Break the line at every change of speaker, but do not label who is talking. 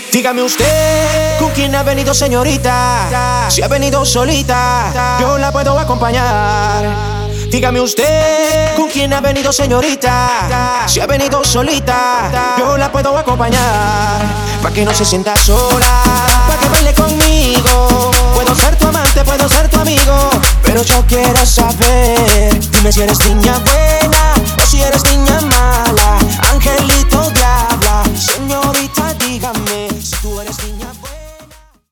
Dígame usted, ¿con quién ha venido, señorita? Si ha venido solita, yo la puedo acompañar. Dígame usted, ¿con quién ha venido, señorita? Si ha venido solita, yo la puedo acompañar. Pa' que no se sienta sola, pa' que baile conmigo. Puedo ser tu amante, puedo ser tu amigo, pero yo quiero saber, dime si eres niña buena o si eres niña mala. Angelito, diabla, señorita.